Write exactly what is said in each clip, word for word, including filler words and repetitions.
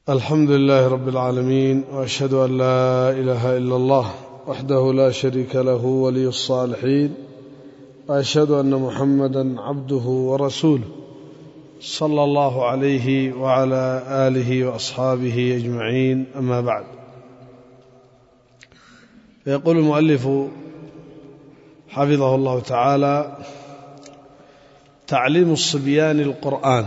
الحمد لله رب العالمين، وأشهد أن لا إله إلا الله وحده لا شريك له ولي الصالحين، وأشهد أن محمدا عبده ورسوله صلى الله عليه وعلى آله وأصحابه أجمعين، أما بعد. يقول المؤلف حفظه الله تعالى: تعليم الصبيان القرآن.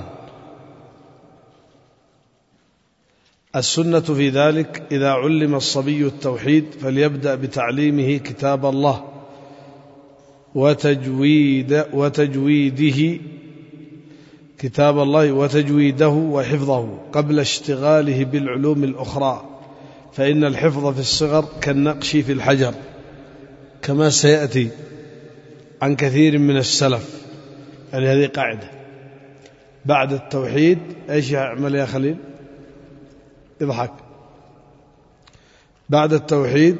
السنة في ذلك: إذا علم الصبي التوحيد فليبدأ بتعليمه كتاب الله وتجويد وتجويده كتاب الله وتجويده وحفظه قبل اشتغاله بالعلوم الأخرى، فإن الحفظ في الصغر كالنقش في الحجر، كما سيأتي عن كثير من السلف. يعني هذه قاعدة: بعد التوحيد ايش يعمل يا خليل؟ يضحك. بعد التوحيد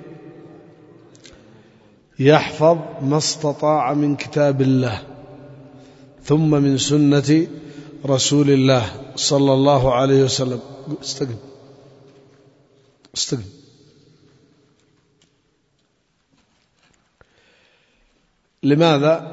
يحفظ ما استطاع من كتاب الله، ثم من سنة رسول الله صلى الله عليه وسلم. استقم استقم لماذا؟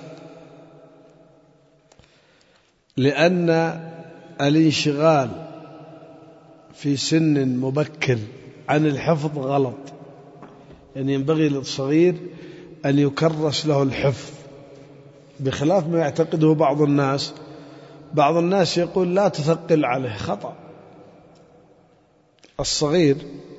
لأن الانشغال في سن مبكر عن الحفظ غلط. يعني ينبغي للصغير أن يكرس له الحفظ، بخلاف ما يعتقده بعض الناس. بعض الناس يقول لا تثقل عليه، خطأ. الصغير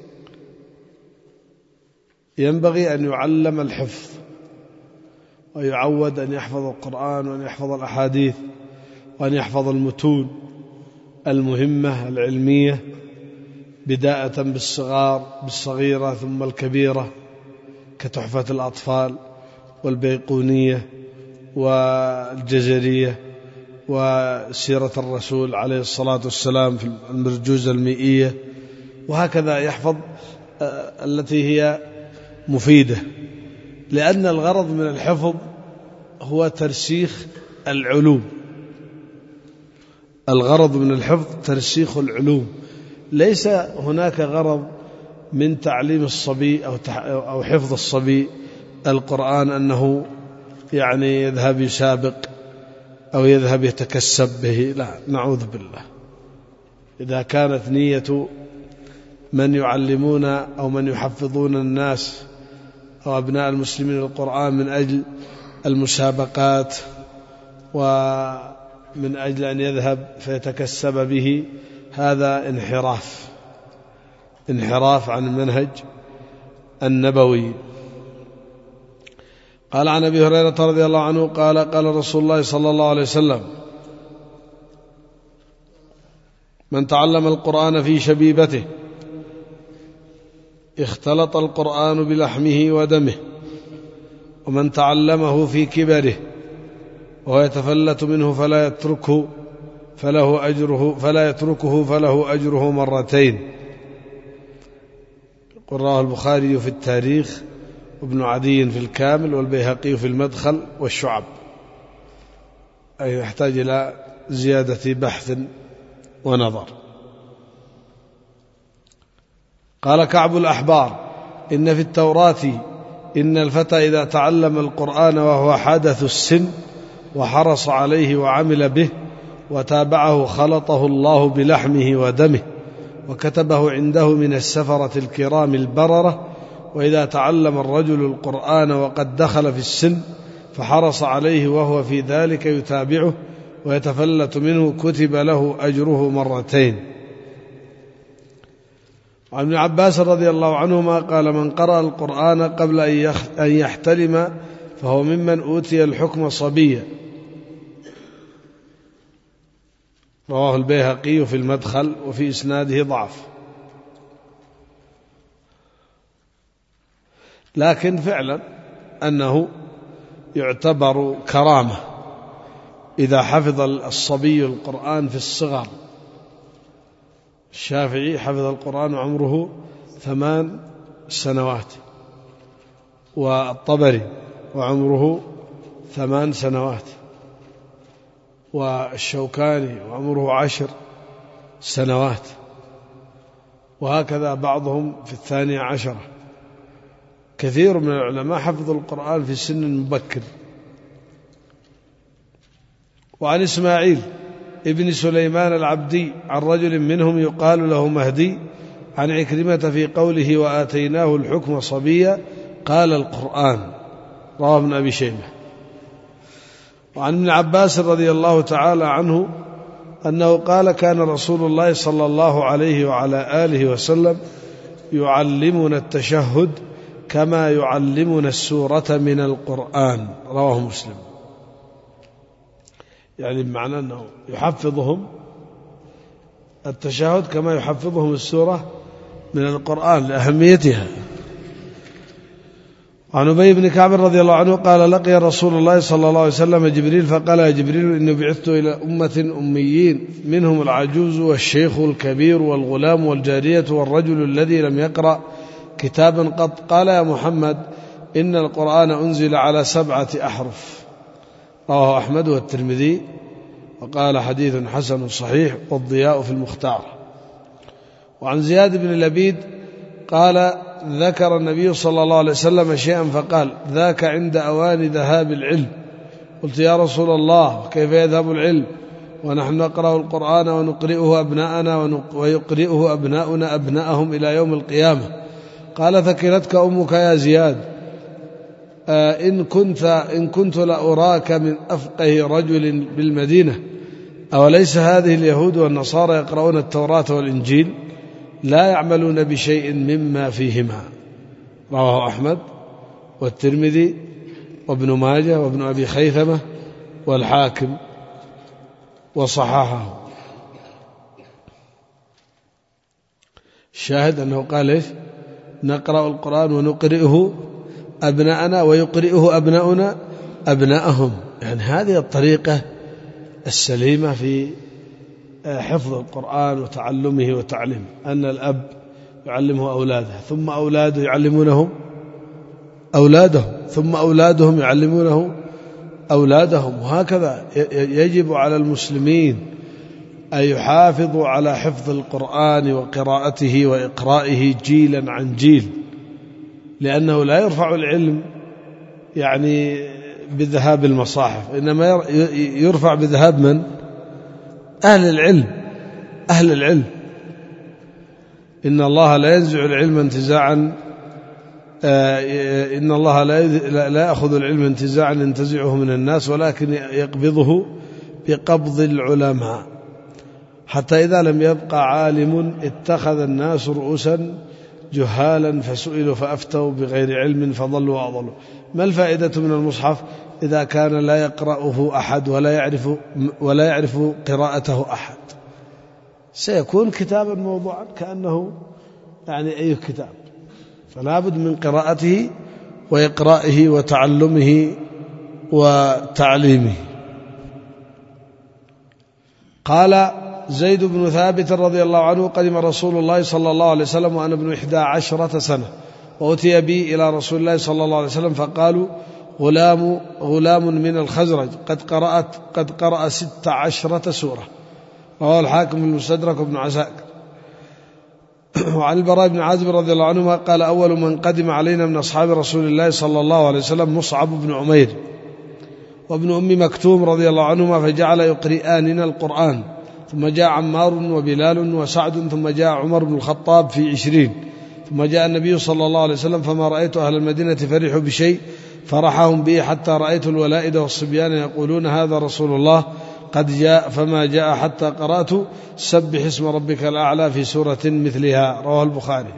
ينبغي أن يعلم الحفظ ويعود أن يحفظ القرآن وأن يحفظ الأحاديث وأن يحفظ المتون المهمة العلمية، بداءة بالصغار بالصغيرة ثم الكبيرة، كتحفة الأطفال والبيقونية والجزرية وسيرة الرسول عليه الصلاة والسلام في المرجوزة المئية، وهكذا يحفظ التي هي مفيدة. لأن الغرض من الحفظ هو ترسيخ العلوم. الغرض من الحفظ ترسيخ العلوم، ليس هناك غرض من تعليم الصبي أو أو حفظ الصبي القرآن أنه يعني يذهب يسابق أو يذهب يتكسب به، لا، نعوذ بالله. إذا كانت نية من يعلمون أو من يحفظون الناس أو أبناء المسلمين القرآن من أجل المسابقات ومن أجل أن يذهب فيتكسب به، هذا انحراف انحراف عن المنهج النبوي. قال عن أبي هريرة رضي الله عنه قال: قال رسول الله صلى الله عليه وسلم: من تعلم القرآن في شبيبته اختلط القرآن بلحمه ودمه، ومن تعلمه في كبره وهو يتفلت منه فلا يتركه فله أجره فلا يتركه فله أجره مرتين. رواه البخاري في التاريخ، وابن عدي في الكامل، والبيهقي في المدخل والشعب. أي يحتاج إلى زيادة بحث ونظر. قال كعب الأحبار: إن في التوراة إن الفتى إذا تعلم القرآن وهو حدث السن وحرص عليه وعمل به وتابعه خلطه الله بلحمه ودمه وكتبه عنده من السفرة الكرام البررة. وإذا تعلم الرجل القرآن وقد دخل في السن فحرص عليه وهو في ذلك يتابعه ويتفلت منه كتب له أجره مرتين. وعن ابن عباس رضي الله عنهما قال: من قرأ القرآن قبل أن يحتلم فهو ممن أوتي الحكم صبيا. رواه البيهقي في المدخل، وفي إسناده ضعف. لكن فعلا أنه يعتبر كرامة إذا حفظ الصبي القرآن في الصغر. الشافعي حفظ القرآن وعمره ثمان سنوات، والطبري وعمره ثمان سنوات، والشوكاني وعمره عشر سنوات، وهكذا بعضهم في الثانية عشرة. كثير من العلماء حفظوا القرآن في سن مبكر. وعن إسماعيل ابن سليمان العبدي عن رجل منهم يقال له مهدي عن عكرمة في قوله وآتيناه الحكم صبيا قال القرآن، رواه ابن أبي شيبة. وعن ابن عباس رضي الله تعالى عنه أنه قال كان رسول الله صلى الله عليه وعلى آله وسلم يعلمنا التشهد كما يعلمنا السورة من القرآن، رواه مسلم. يعني بمعنى أنه يحفظهم التشهد كما يحفظهم السورة من القرآن لأهميتها. عن أبي بن كعب رضي الله عنه قال لقي رسول الله صلى الله عليه وسلم جبريل فقال يا جبريل إني بعثت إلى أمة أميين منهم العجوز والشيخ الكبير والغلام والجارية والرجل الذي لم يقرأ كتابا قط. قال يا محمد إن القرآن أنزل على سبعة أحرف، رواه أحمد والترمذي وقال حديث حسن صحيح والضياء في المختار. وعن زياد بن لبيد قال ذكر النبي صلى الله عليه وسلم شيئا فقال ذاك عند أوان ذهاب العلم. قلت يا رسول الله كيف يذهب العلم ونحن نقرأ القرآن ونقرئه أبناءنا ويقرئه أبناؤنا أبناءهم إلى يوم القيامة؟ قال ثكلتك أمك يا زياد، آه إن كنت إن كنت لأراك من أفقه رجل بالمدينة. أوليس هذه اليهود والنصارى يقرؤون التوراة والإنجيل لا يعملون بشيء مما فيهما؟ رواه أحمد والترمذي وابن ماجه وابن أبي خيثمة والحاكم وصححه. الشاهد أنه قال إيش؟ نقرأ القرآن ونقرئه أبناءنا ويقرئه أبناؤنا أبناءهم. يعني هذه الطريقة السليمة في حفظ القرآن وتعلمه وتعليمه، أن الأب يعلمه أولاده ثم أولاده يعلمونه أولادهم ثم أولادهم يعلمونه أولادهم، وهكذا يجب على المسلمين أن يحافظوا على حفظ القرآن وقراءته وإقرائه جيلا عن جيل، لأنه لا يرفع العلم يعني بذهاب المصاحف، إنما يرفع بذهاب من؟ أهل العلم. أهل العلم إن الله لا ينزع العلم انتزاعا إن الله لا لا يأخذ العلم انتزاعا ينتزعه من الناس، ولكن يقبضه بقبض العلماء، حتى إذا لم يبقى عالم اتخذ الناس رؤوسا جهالا فسئلوا فأفتوا بغير علم فضلوا وأضلوا. ما الفائدة من المصحف إذا كان لا يقرأه أحد ولا يعرف ولا يعرف قراءته أحد؟ سيكون كتابا موضوعا كأنه يعني أي كتاب، فلا بد من قراءته وإقرائه وتعلمه وتعليمه. قال زيد بن ثابت رضي الله عنه قدم رسول الله صلى الله عليه وسلم وأنا ابن إحدى عشرة سنة، وأتي بي إلى رسول الله صلى الله عليه وسلم فقالوا غلام غلام من الخزرج قد قرأت قد قرأ ست عشرة سورة، رواه الحاكم المستدرك وابن عساكر. وعن البراء بن عازب رضي الله عنهما قال أول من قدم علينا من أصحاب رسول الله صلى الله عليه وسلم مصعب بن عمير وابن أم مكتوم رضي الله عنهما، فجعل يقرئاننا القرآن، ثم جاء عمار وبلال وسعد، ثم جاء عمر بن الخطاب في عشرين، ثم جاء النبي صلى الله عليه وسلم، فما رأيت أهل المدينة فرحوا بشيء فرحهم به حتى رأيت الولائد والصبيان يقولون هذا رسول الله قد جاء، فما جاء حتى قرأت سبح اسم ربك الأعلى في سورة مثلها، رواه البخاري.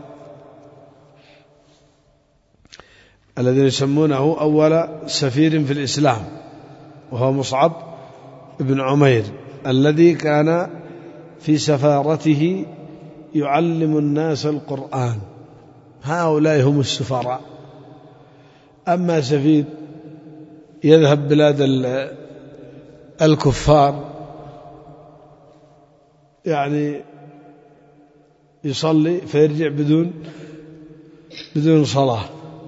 الذين يسمونه أول سفير في الإسلام وهو مصعب بن عمير الذي كان في سفارته يعلم الناس القرآن، هؤلاء هم السفراء. أما سفير يذهب بلاد الكفار يعني يصلي فيرجع بدون بدون صلاة،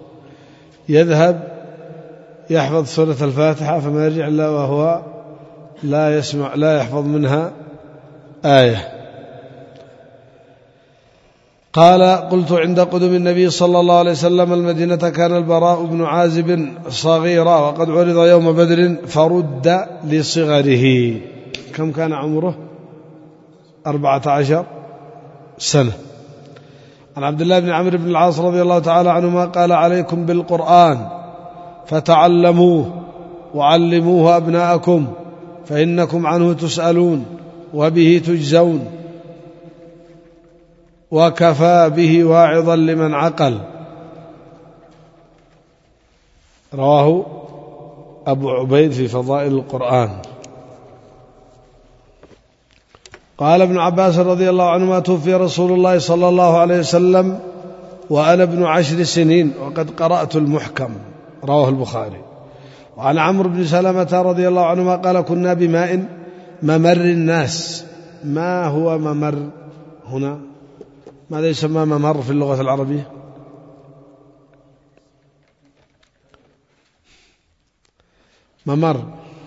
يذهب يحفظ سورة الفاتحة فما يرجع إلا وهو لا يسمع لا يحفظ منها آية. قال قلت عند قدوم النبي صلى الله عليه وسلم المدينة كان البراء بن عازب صغيرا وقد عرض يوم بدر فرد لصغره. كم كان عمره؟ أربعة عشر سنة. عن عبد الله بن عمرو بن العاص رضي الله تعالى عنهما قال عليكم بالقرآن فتعلموه وعلموه أبناءكم فإنكم عنه تسألون وبه تجزون وكفى به واعظا لمن عقل. رواه أبو عبيد في فضائل القرآن. قال ابن عباس رضي الله عنهما توفي رسول الله صلى الله عليه وسلم وأنا ابن عشر سنين وقد قرأت المحكم. رواه البخاري. وعن عمرو بن سلمة رضي الله عنهما قال كنا بماء ممر الناس. ما هو ممر هنا؟ ماذا يسمى ممر في اللغة العربية؟ ممر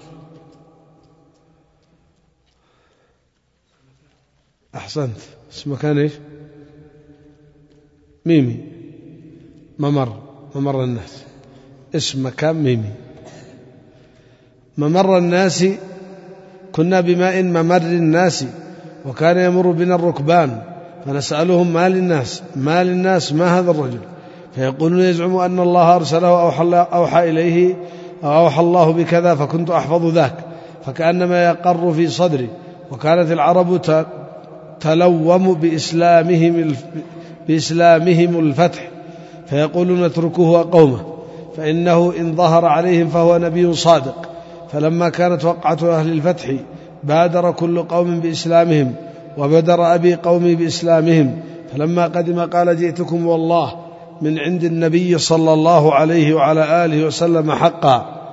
أحسنت. اسمه كان إيش؟ ميمي. ممر ممر الناس اسم مكان ميمي. ممر الناس كنا بماء ممر الناس وكان يمر بنا الركبان فنسألهم ما للناس ما للناس ما هذا الرجل فيقولون يزعم أن الله أرسله أوحى, أوحى إليه أو أوحى الله بكذا فكنت أحفظ ذاك فكأنما يقر في صدري. وكانت العرب تلوم بإسلامهم, بإسلامهم الفتح فيقولون اتركوه قومه فإنه إن ظهر عليهم فهو نبي صادق. فلما كانت وقعة أهل الفتح بادر كل قوم بإسلامهم وبدر أبي قومي بإسلامهم. فلما قدم قال جئتكم والله من عند النبي صلى الله عليه وعلى آله وسلم حقا.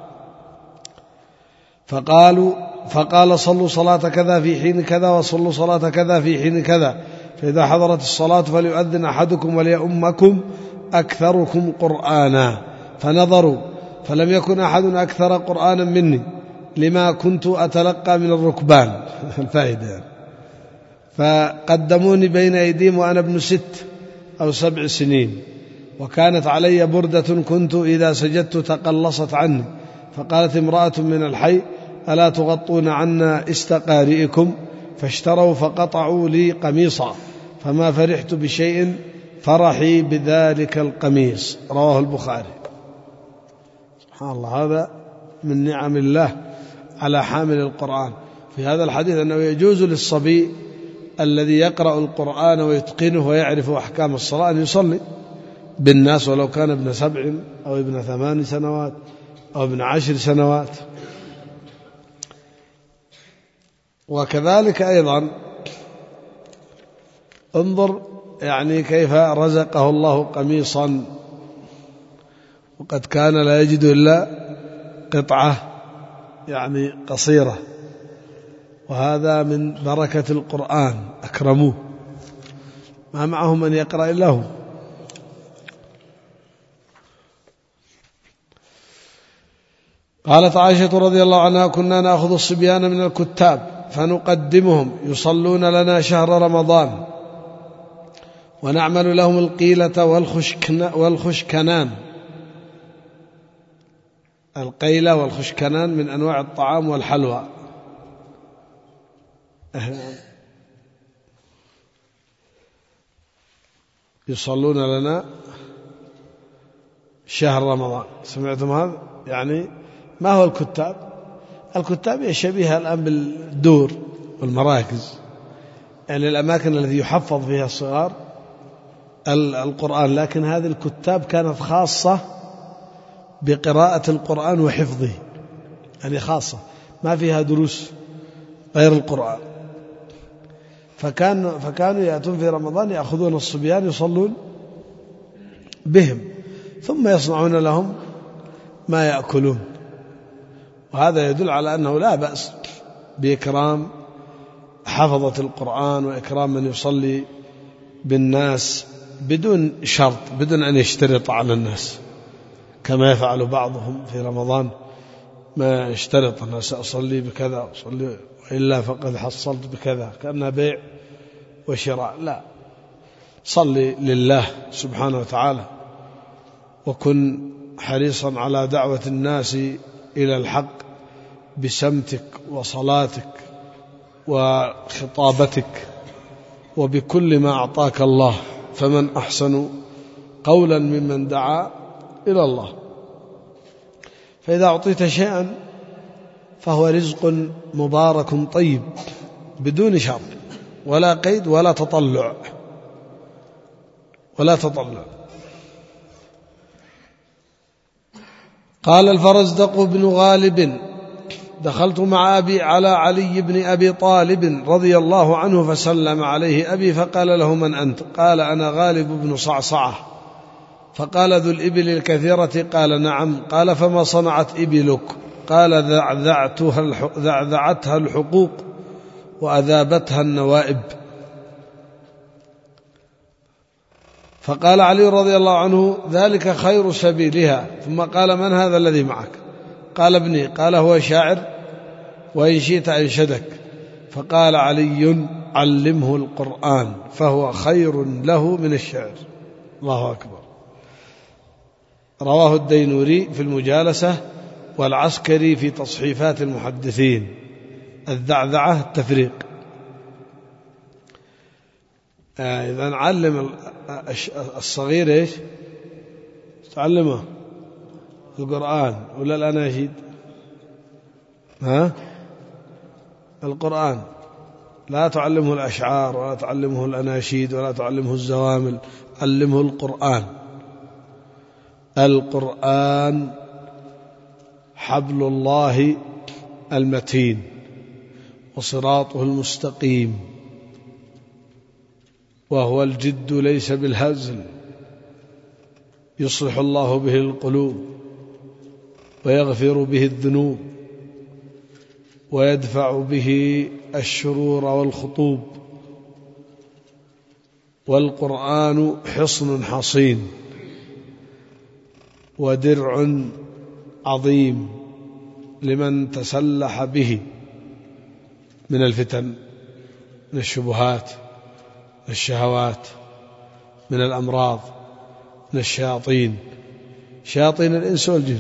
فقالوا فقال صلوا صلاة كذا في حين كذا وصلوا صلاة كذا في حين كذا فإذا حضرت الصلاة فليؤذن أحدكم وليؤمكم أكثركم قرآنا. فنظروا فلم يكن أحد أكثر قرآنا مني لما كنت أتلقى من الركبان الفائدة. فقدموني بين أيديهم وأنا ابن ست أو سبع سنين وكانت علي بردة كنت إذا سجدت تقلصت عني. فقالت امرأة من الحي ألا تغطون عنا استقارئكم فاشتروا فقطعوا لي قميصا فما فرحت بشيء فرحي بذلك القميص. رواه البخاري. سبحان الله. هذا من نعم الله على حامل القرآن. في هذا الحديث أنه يجوز للصبي الذي يقرأ القرآن ويتقنه ويعرف أحكام الصلاة أن يصلي بالناس ولو كان ابن سبع أو ابن ثمان سنوات أو ابن عشر سنوات. وكذلك أيضا انظر يعني كيف رزقه الله قميصا وقد كان لا يجد إلا قطعة يعني قصيرة وهذا من بركة القرآن أكرموه ما معه من يقرأ إلا هو. قالت عائشة رضي الله عنها كنا نأخذ الصبيان من الكتاب فنقدمهم يصلون لنا شهر رمضان ونعمل لهم القيلة والخشكنان. القيلة والخشكنان من أنواع الطعام والحلوى. يصلون لنا شهر رمضان. سمعتم هذا؟ يعني ما هو الكتاب؟ الكتاب هي شبيهة الآن بالدور والمراكز يعني الأماكن التي يحفظ فيها الصغار القرآن. لكن هذه الكتاب كانت خاصة بقراءة القرآن وحفظه يعني خاصة ما فيها دروس غير القرآن. فكان فكانوا يأتون في رمضان يأخذون الصبيان يصلون بهم ثم يصنعون لهم ما يأكلون. وهذا يدل على أنه لا بأس بإكرام حفظة القرآن وإكرام من يصلي بالناس بدون شرط بدون أن يشترط على الناس كما يفعل بعضهم في رمضان ما يشترط أنا سأصلي بكذا أصلي وإلا فقد حصلت بكذا كأنها بيع وشراء. لا صل لله سبحانه وتعالى، وكن حريصا على دعوة الناس إلى الحق بسمتك وصلاتك وخطابتك وبكل ما أعطاك الله، فمن أحسن قولا ممن دعا إلى الله. فإذا أعطيت شيئا فهو رزق مبارك طيب بدون شر ولا قيد ولا تطلع ولا تطلع. قال الفرزدق بن غالب: دخلت مع أبي على علي بن أبي طالب رضي الله عنه فسلم عليه أبي فقال له: من أنت؟ قال: أنا غالب بن صعصعة. فقال: ذو الإبل الكثيرة؟ قال: نعم. قال: فما صنعت إبلك؟ قال: ذعذعتها الحقوق وأذابتها النوائب. فقال علي رضي الله عنه: ذلك خير سبيلها. ثم قال: من هذا الذي معك؟ قال: ابني. قال: هو شاعر؟ وإن شئت أنشدك. فقال علي: علمه القرآن فهو خير له من الشعر. الله أكبر. رواه الدينوري في المجالسة والعسكري في تصحيفات المحدثين. الذعذعة التفريق. آه إذا نعلم الصغير إيش تعلمه؟ القرآن ولا الأناشيد؟ ها؟ القرآن. لا تعلمه الأشعار ولا تعلمه الأناشيد ولا تعلمه الزوامل، علمه القرآن. القرآن حبل الله المتين وصراطه المستقيم، وهو الجد ليس بالهزل، يصلح الله به القلوب ويغفر به الذنوب ويدفع به الشرور والخطوب. والقرآن حصن حصين ودرع عظيم لمن تسلح به من الفتن، من الشبهات، من الشهوات، من الأمراض، من الشياطين، شياطين الإنس والجن.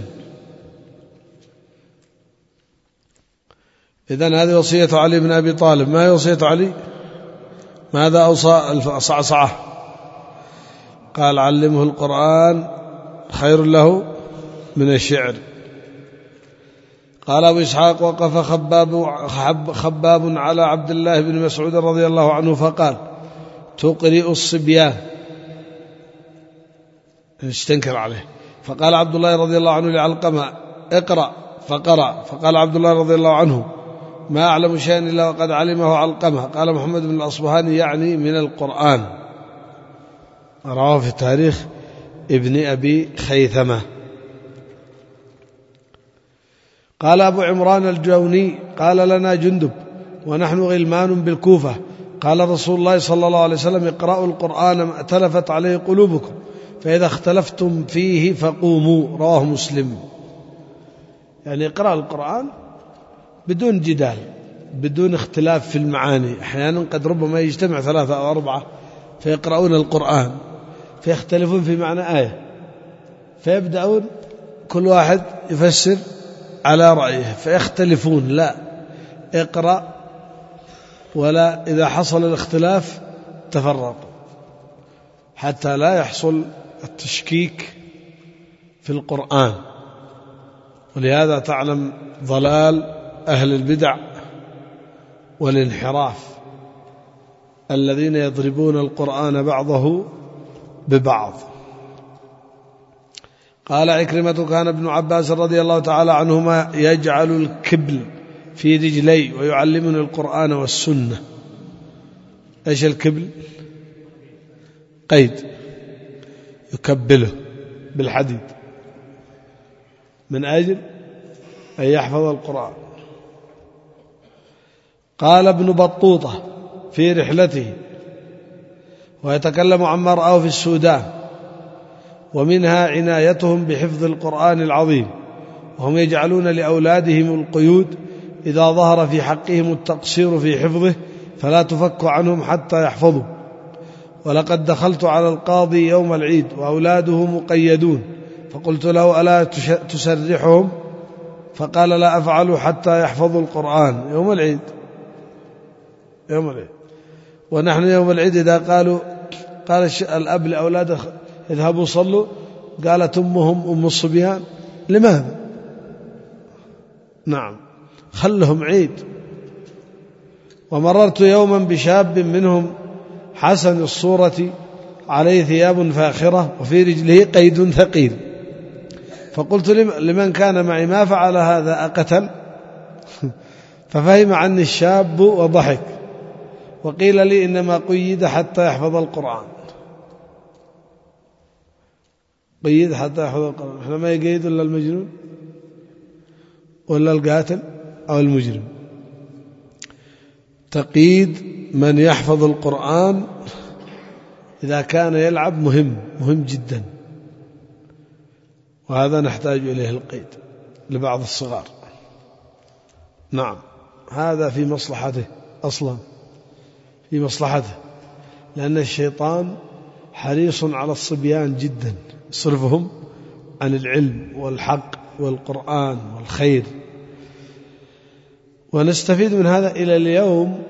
إذن هذه وصية علي بن أبي طالب. ما هي وصية علي؟ ماذا أوصى الصعصعة؟ قال: علمه القرآن خير له من الشعر. قال أبو إسحاق: وقف خباب, خباب على عبد الله بن مسعود رضي الله عنه فقال: تقرئ الصبيان، استنكر عليه. فقال عبد الله رضي الله عنه لعلقمة: اقرأ. فقرأ. فقال عبد الله رضي الله عنه: ما أعلم شيئا إلا وقد علمه علقمة. قال محمد بن الأصبهاني: يعني من القرآن. رواه في تاريخ ابن أبي خيثمة. قال أبو عمران الجوني: قال لنا جندب ونحن غلمان بالكوفة: قال رسول الله صلى الله عليه وسلم: اقرأوا القرآن ما ائتلفت عليه قلوبكم، فإذا اختلفتم فيه فقوموا. رواه مسلم. يعني اقرأ القرآن بدون جدال، بدون اختلاف في المعاني. أحيانا قد ربما يجتمع ثلاثة أو أربعة فيقرؤون القرآن فيختلفون في معنى آية، فيبدأون كل واحد يفسر على رأيه فيختلفون. لا، اقرأ، ولا إذا حصل الاختلاف تفرقوا حتى لا يحصل التشكيك في القرآن. ولهذا تعلم ضلال أهل البدع والانحراف الذين يضربون القرآن بعضه ببعض. قال عكرمة: كان ابن عباس رضي الله تعالى عنهما يجعل الكبل في رجلي ويعلمني القرآن والسنة. ايش الكبل؟ قيد يكبله بالحديد من أجل أن يحفظ القرآن. قال ابن بطوطة في رحلته ويتكلم عما رآه في السودان: ومنها عنايتهم بحفظ القرآن العظيم، وهم يجعلون لأولادهم القيود إذا ظهر في حقهم التقصير في حفظه فلا تفك عنهم حتى يحفظوا، ولقد دخلت على القاضي يوم العيد وأولاده مقيدون، فقلت له: ألا تسرحهم؟ فقال: لا أفعل حتى يحفظوا القرآن. يوم العيد يوم العيد ونحن يوم العيد إذا قالوا قال الأب لأولاده: اذهبوا صلوا، قالت أمهم أم الصبيان: لماذا؟ نعم، خلهم عيد. ومررت يوما بشاب منهم حسن الصورة عليه ثياب فاخرة وفي رجله قيد ثقيل، فقلت لمن كان معي: ما فعل هذا؟ أقتل؟ ففهم عني الشاب وضحك، وقيل لي: إنما قيد حتى يحفظ القرآن. قيد حتى يحفظ القرآن. احنا ما يقيد إلا المجنون ولا القاتل أو المجرم. تقييد من يحفظ القرآن إذا كان يلعب مهم مهم جدا، وهذا نحتاج إليه القيد لبعض الصغار. نعم، هذا في مصلحته أصلا، في مصلحته، لأن الشيطان حريص على الصبيان جدا، يصرفهم عن العلم والحق والقرآن والخير. ونستفيد من هذا إلى اليوم.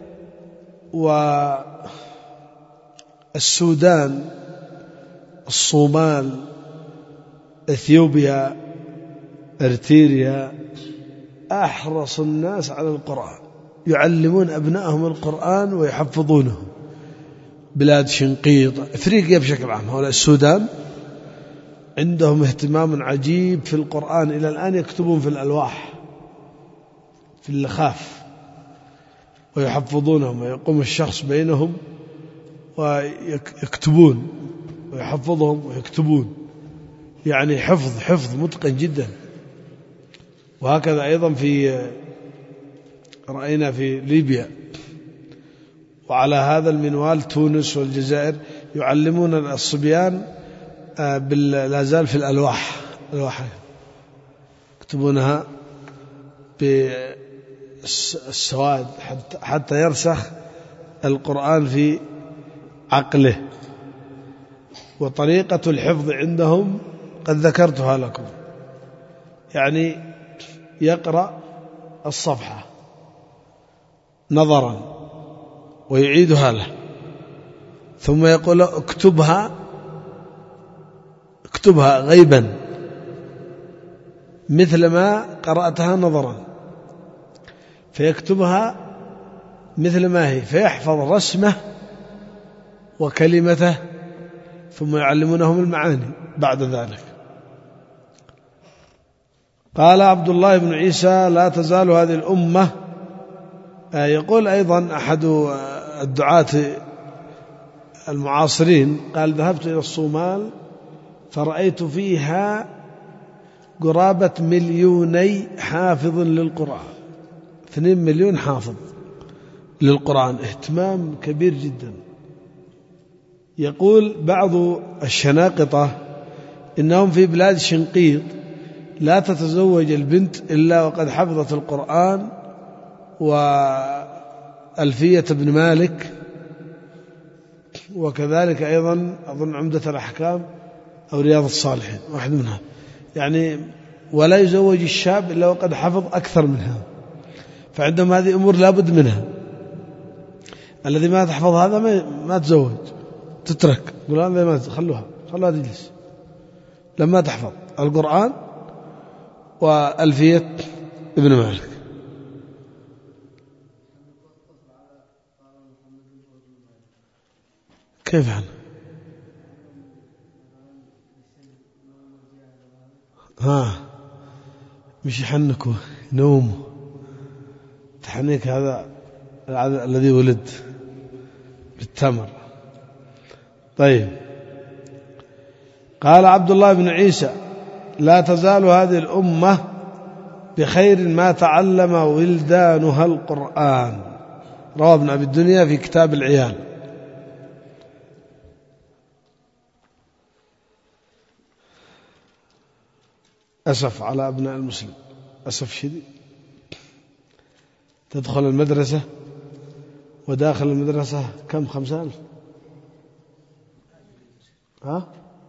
والسودان، الصومال، إثيوبيا، إريتريا أحرص الناس على القرآن، يعلمون أبنائهم القرآن ويحفظونه. بلاد شنقيط، إفريقيا بشكل عام، هؤلاء السودان عندهم اهتمام عجيب في القرآن، إلى الآن يكتبون في الألواح في اللخاف ويحفظونهم، ويقوم الشخص بينهم ويكتبون ويحفظهم ويكتبون، يعني حفظ حفظ متقن جدا. وهكذا أيضا في رأينا في ليبيا، وعلى هذا المنوال تونس والجزائر يعلمون الصبيان لا زال في الألواح، الألواح يكتبونها بالسواد حتى يرسخ القرآن في عقله. وطريقة الحفظ عندهم قد ذكرتها لكم، يعني يقرأ الصفحة نظرا ويعيدها له، ثم يقول: اكتبها اكتبها غيبا مثل ما قرأتها نظرا، فيكتبها مثل ما هي، فيحفظ رسمه وكلمته، ثم يعلمونهم المعاني بعد ذلك. قال عبد الله بن عيسى: لا تزال هذه الأمة. يقول أيضا أحد الدعاة المعاصرين، قال: ذهبت إلى الصومال فرأيت فيها قرابة مليوني حافظ للقرآن، اثنين مليون حافظ للقرآن، اهتمام كبير جدا. يقول بعض الشناقطة إنهم في بلاد شنقيط لا تتزوج البنت إلا وقد حفظت القرآن وألفية ابن مالك، وكذلك أيضا أظن عمدة الأحكام أو رياض الصالحين، واحد منها، يعني ولا يزوج الشاب إلا وقد حفظ أكثر منها. فعندهم هذه أمور لابد منها. الذي ما تحفظ هذا ما, ما تزوج، تترك، يقول هذا ما خلوها خلوها تجلس لما تحفظ القرآن وألفية ابن مالك. كيف عنه؟ ها مش يحنكوا نوموا، تحنيك هذا الذي ولد بالتمر. طيب، قال عبد الله بن عيسى: لا تزال هذه الأمة بخير ما تعلم ولدانها القرآن. رواه ابن أبي الدنيا في كتاب العيال. أسف على أبناء المسلم، أسف شديد. تدخل المدرسة وداخل المدرسة كم؟ خمسة آلاف ها؟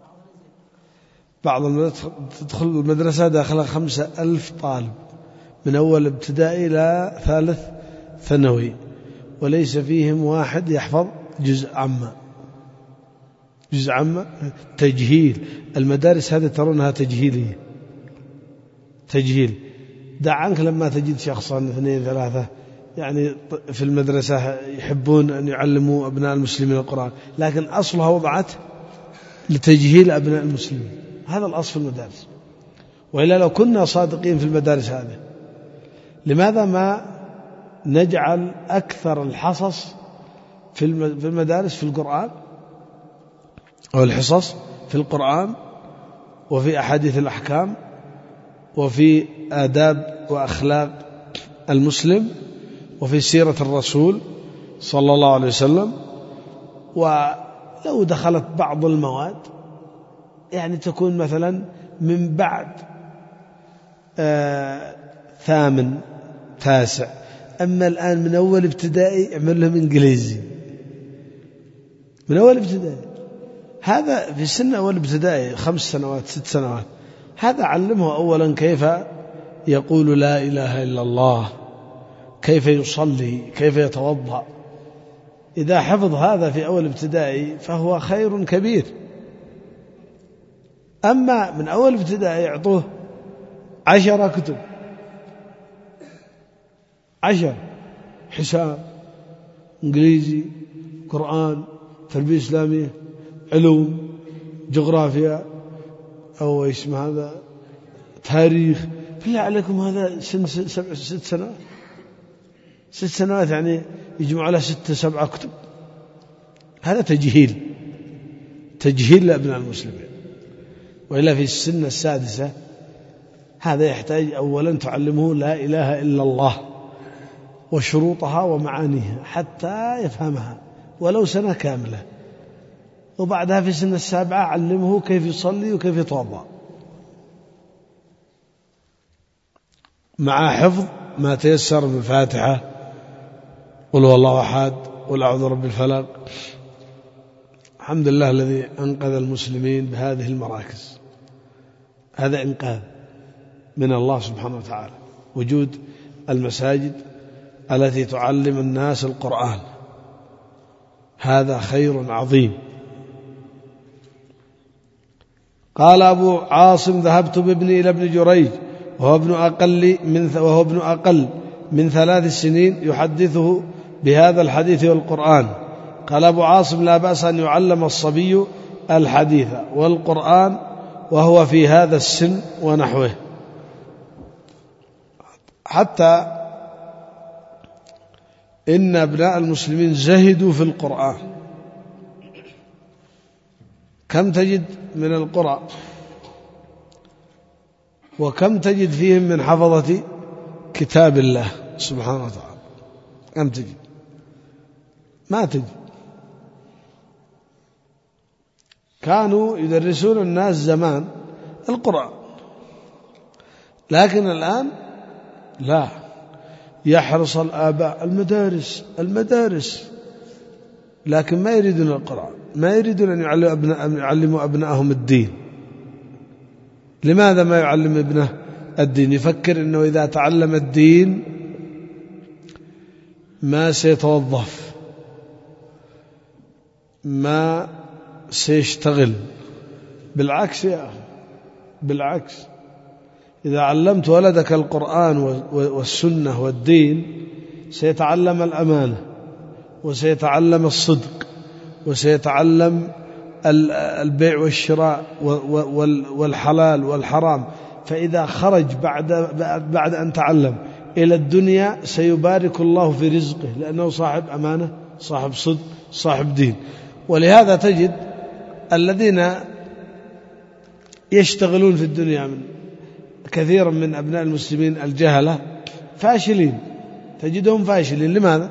بعض المدرسة تدخل المدرسة داخلها خمسة ألف طالب من أول ابتدائي إلى ثالث ثانوي، وليس فيهم واحد يحفظ جزء عامة. جزء عامة تجهيل. المدارس هذه ترونها تجهيلية، تجهيل. دع عنك لما تجد شخصا اثنين ثلاثة يعني في المدرسة يحبون أن يعلموا أبناء المسلمين القرآن، لكن أصلها وضعت لتجهيل أبناء المسلمين. هذا الأصل في المدارس. وإلا لو كنا صادقين في المدارس هذه، لماذا ما نجعل أكثر الحصص في المدارس في القرآن، أو الحصص في القرآن وفي أحاديث الأحكام وفي آداب وأخلاق المسلم وفي سيرة الرسول صلى الله عليه وسلم. ولو دخلت بعض المواد يعني تكون مثلا من بعد آه ثامن تاسع، أما الآن من أول ابتدائي يعمل لهم إنجليزي من أول ابتدائي. هذا في سن أول ابتدائي خمس سنوات ست سنوات، هذا علمه أولا كيف يقول لا إله إلا الله، كيف يصلي، كيف يتوضأ. إذا حفظ هذا في أول ابتدائي فهو خير كبير. أما من أول ابتدائي يعطوه عشرة كتب، عشر، حساب، إنجليزي، قرآن، تربية إسلامية، علوم، جغرافيا، أو اسم هذا تاريخ. بالله عليكم هذا سن سبع ست سنوات ست سنوات يعني يجمع على ستة سبعة كتب. هذا تجهيل، تجهيل لأبناء المسلمين. وإلا في السنة السادسة هذا يحتاج أولا تعلمه لا إله إلا الله وشروطها ومعانيها حتى يفهمها ولو سنة كاملة. وبعدها في السنة السابعة علمه كيف يصلي وكيف يتوضأ، مع حفظ ما تيسر من الفاتحة، قل هو الله أحد، قل أعوذ برب الفلق. الحمد لله الذي أنقذ المسلمين بهذه المراكز. هذا إنقاذ من الله سبحانه وتعالى، وجود المساجد التي تعلم الناس القرآن، هذا خير عظيم. قال أبو عاصم ذهبت بابني إلى ابن جريج وهو ابن أقل من وهو ابن أقل من ثلاث سنين يحدثه بهذا الحديث والقرآن. قال أبو عاصم لا بأس أن يعلم الصبي الحديث والقرآن وهو في هذا السن ونحوه. حتى إن أبناء المسلمين زهدوا في القرآن. كم تجد من القرى وكم تجد فيهم من حفظة كتاب الله سبحانه وتعالى؟ كم تجد؟ ما تجد. كانوا يدرسون الناس زمان القرآن، لكن الآن لا، يحرص الآباء المدارس المدارس لكن ما يريدون القرآن، ما يريدون أن يعلموا, أبناء يعلموا أبنائهم الدين. لماذا ما يعلم ابنه الدين؟ يفكر أنه إذا تعلم الدين ما سيتوظف، ما سيشتغل. بالعكس يا أخي، بالعكس، إذا علمت ولدك القرآن والسنة والدين سيتعلم الأمانة، وسيتعلم الصدق، وسيتعلم البيع والشراء والحلال والحرام. فإذا خرج بعد بعد أن تعلم إلى الدنيا سيبارك الله في رزقه، لأنه صاحب أمانة، صاحب صدق، صاحب دين. ولهذا تجد الذين يشتغلون في الدنيا من كثيرا من أبناء المسلمين الجهلة فاشلين، تجدهم فاشلين. لماذا؟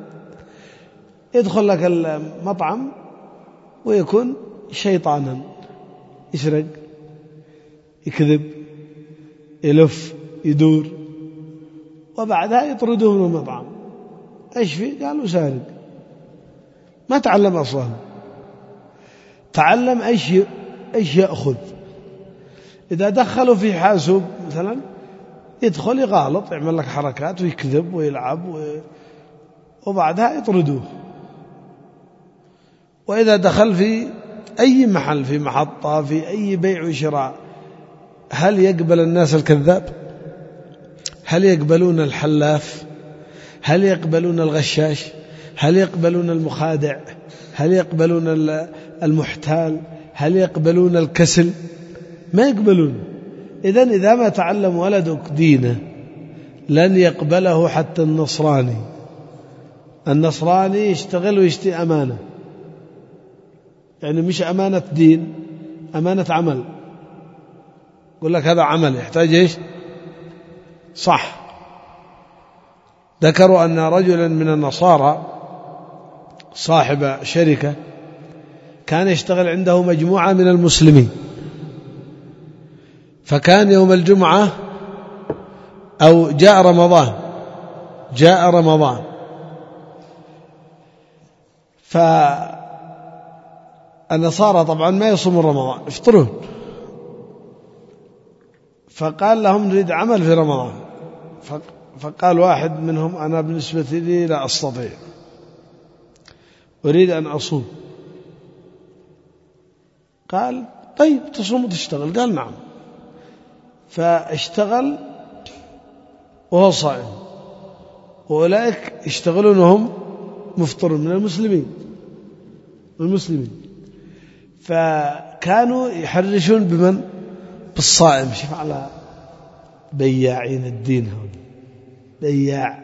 يدخل لك المطعم ويكون شيطانا، يسرق، يكذب، يلف، يدور، وبعدها يطرده من المطعم. ايش فيه؟ قالوا سارق، ما تعلم أصلا. تعلم ايش ايش يأخذ. إذا دخلوا في حاسوب مثلا يدخل يغالط، يعمل لك حركات ويكذب ويلعب و... وبعدها يطردوه. وإذا دخل في أي محل، في محطة، في أي بيع وشراء، هل يقبل الناس الكذاب؟ هل يقبلون الحلاف؟ هل يقبلون الغشاش؟ هل يقبلون المخادع؟ هل يقبلون المحتال؟ هل يقبلون الكسل؟ ما يقبلون. إذن إذا ما تعلم ولدك دينه لن يقبله حتى النصراني. النصراني يشتغل ويشتي أمانة، يعني مش أمانة دين، أمانة عمل. يقول لك هذا عمل يحتاج إيش؟ صح. ذكروا أن رجلا من النصارى صاحب شركة كان يشتغل عنده مجموعة من المسلمين، فكان يوم الجمعة أو جاء رمضان جاء رمضان فالنصارى طبعا ما يصومون رمضان، يفطرون. فقال لهم نريد عمل في رمضان. فقال واحد منهم أنا بالنسبة لي لا أستطيع، أريد أن أصوم. قال طيب تصوم وتشتغل؟ قال نعم. فاشتغل وهو صائم، وأولئك يشتغلون وهم مفطرون من المسلمين المسلمين فكانوا يحرشون بمن؟ بالصائم. شوف على بياعين الدين هون، بياع.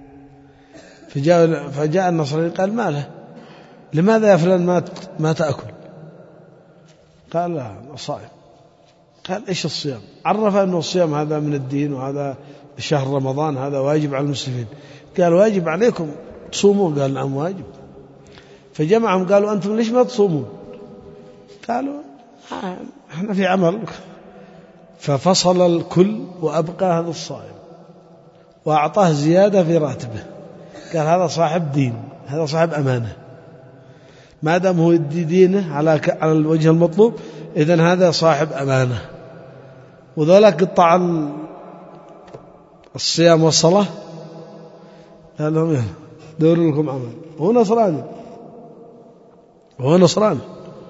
فجاء فجاء النصراني قال ما له، لماذا يا فلان ما ما تأكل؟ قال لا صائم. قال إيش الصيام؟ عرف أنه الصيام هذا من الدين، وهذا شهر رمضان هذا واجب على المسلمين. قال واجب عليكم تصوموا؟ قال نعم واجب. فجمعهم قالوا أنتم ليش ما تصومون؟ قالوا آه احنا في عمل. ففصل الكل وأبقى هذا الصائم وأعطاه زيادة في راتبه. قال هذا صاحب دين، هذا صاحب أمانة، ما دام هو يدي دينه على على الوجه المطلوب، إذن هذا صاحب أمانة. وذلك قطع الصيام والصلاة قال لهم دوروا لكم عمل. هو نصراني، هو نصراني.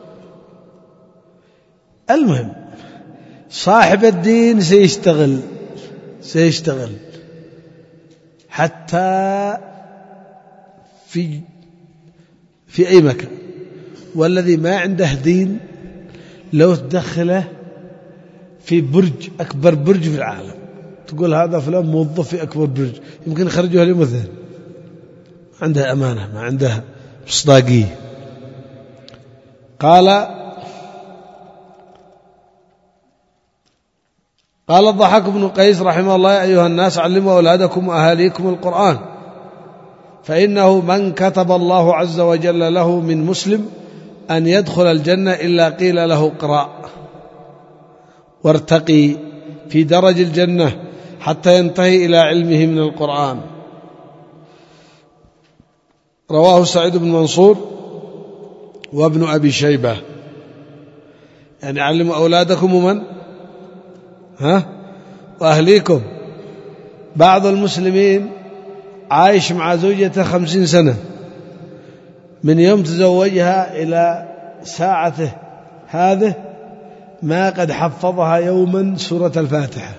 المهم صاحب الدين سيشتغل سيشتغل حتى في في أي مكان. والذي ما عنده دين لو تدخله في برج، أكبر برج في العالم، تقول هذا فلان موظف في أكبر برج، يمكن يخرجوه لمثل، عنده أمانة، ما عنده مصداقية. قال قال الضحاك بن قيس رحمه الله يا أيها الناس علموا أولادكم وأهاليكم القرآن، فإنه من كتب الله عز وجل له من مسلم أن يدخل الجنة إلا قيل له اقرأ وارتقي في درج الجنة حتى ينتهي إلى علمه من القرآن. رواه سعيد بن منصور وابن أبي شيبة. يعني علموا أولادكم ومن ها وأهليكم. بعض المسلمين عايش مع زوجته خمسين سنة، من يوم تزوجها إلى ساعته هذه ما قد حفظها يوما سورة الفاتحة،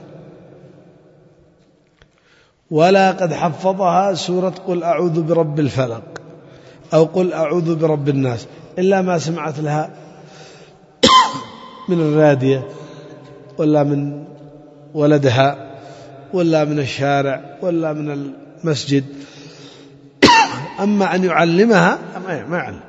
ولا قد حفظها سورة قل أعوذ برب الفلق أو قل أعوذ برب الناس، إلا ما سمعت لها من الرادية ولا من ولدها ولا من الشارع ولا من المسجد. أما أن يعلمها ما يعلم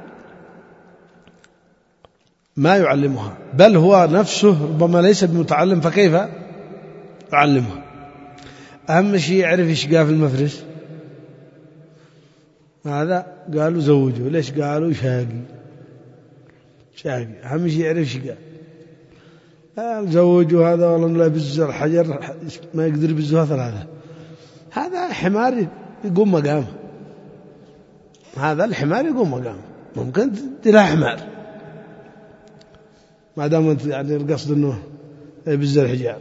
ما يعلمها، بل هو نفسه ربما ليس بمتعلم، فكيف يعلمها؟ أهم شيء يعرف إيش قال في المفرش. هذا قالوا زوجه، ليش قالوا شاقي شاقي، أهم شيء يعرف إيش قال. قال زوجه هذا والله لا يبز الحجر ما يقدر يبزها ثلاثة، هذا حمار يقوم مقامه، هذا الحمار يقوم مقامه، ممكن تديرها حمار ما دام أنت يعني القصد أنه يبز الحجار.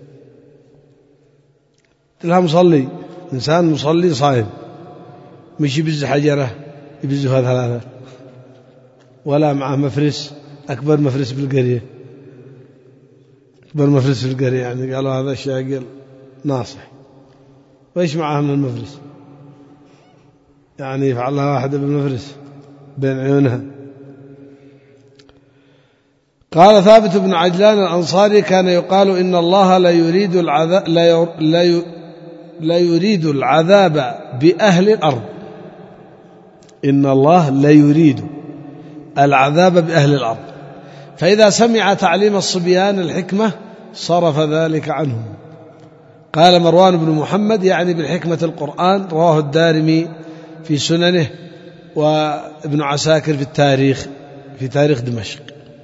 لها مصلي، إنسان مصلي صائم مش يبز حجرة يبزها ثلاثة، ولا معه مفرس أكبر مفرس بالقرية، أكبر مفرس بالقرية يعني قالوا هذا الشاقل ناصح، وإيش معه من المفرس يعني يفعلها واحدة بالمفرس بين عيونها. قال ثابت بن عجلان الأنصاري كان يقال إن الله لا يريد العذاب لا لا يريد العذاب بأهل الأرض، إن الله لا يريد العذاب بأهل الأرض، فإذا سمع تعليم الصبيان الحكمة صرف ذلك عنهم. قال مروان بن محمد يعني بالحكمة القرآن، رواه الدارمي في سننه وابن عساكر في التاريخ في تاريخ دمشق.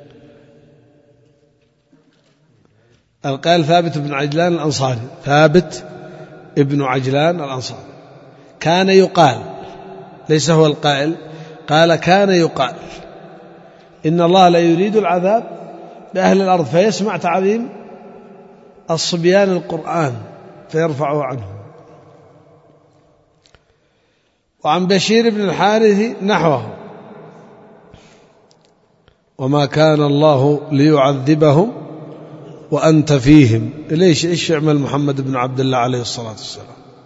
قال ثابت بن عجلان الأنصاري، ثابت ابن عجلان الأنصاري كان يقال، ليس هو القائل، قال كان يقال إن الله لا يريد العذاب بأهل الأرض، فيسمع تعليم الصبيان القرآن فيرفعه عنهم. وعن بشير بن الحارث نحوه، وما كان الله ليعذبهم وأنت فيهم. ليش إيش يعمل محمد بن عبد الله عليه الصلاة والسلام؟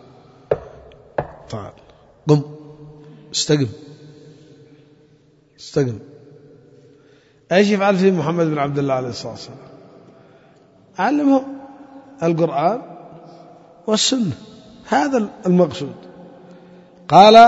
تعال قم استقم استقم. ايش يفعل فيه محمد بن عبد الله عليه الصلاة والسلام؟ علمهم القرآن والسنة، هذا المقصود. قال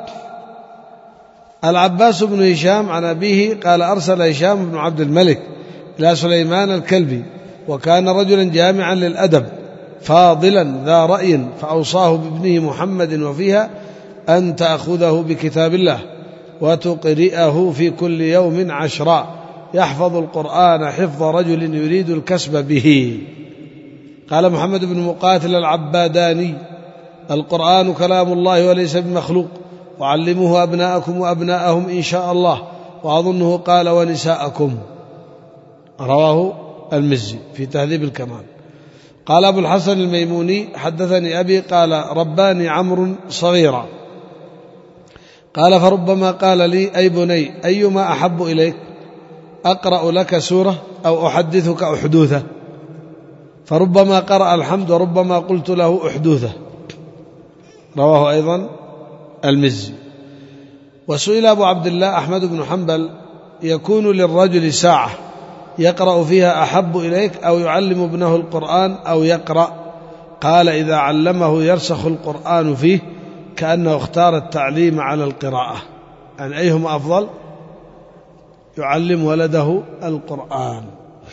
العباس بن هشام عن أبيه قال أرسل هشام بن عبد الملك إلى سليمان الكلبي، وكان رجلا جامعا للأدب فاضلا ذا رأي، فأوصاه بابنه محمد وفيها أن تأخذه بكتاب الله وتقرئه في كل يوم عشرا، يحفظ القرآن حفظ رجل يريد الكسب به. قال محمد بن مقاتل العباداني القرآن كلام الله وليس بمخلوق، وعلموه أبناءكم وأبناءهم إن شاء الله، وأظنه قال ونساءكم. رواه المزي في تهذيب الكمال. قال أبو الحسن الميموني حدثني أبي قال رباني عمرو صغيرا، قال فربما قال لي أي بني أيما أحب إليك، أقرأ لك سورة أو أحدثك أحدوثة، فربما قرأ الحمد وربما قلت له أحدوثة. رواه أيضا المزي. وسئل أبو عبد الله أحمد بن حنبل يكون للرجل ساعة يقرأ فيها أحب إليك أو يعلم ابنه القرآن أو يقرأ؟ قال إذا علمه يرسخ القرآن فيه، كأنه اختار التعليم على القراءة. يعني أيهما أفضل؟ يعلم ولده القرآن.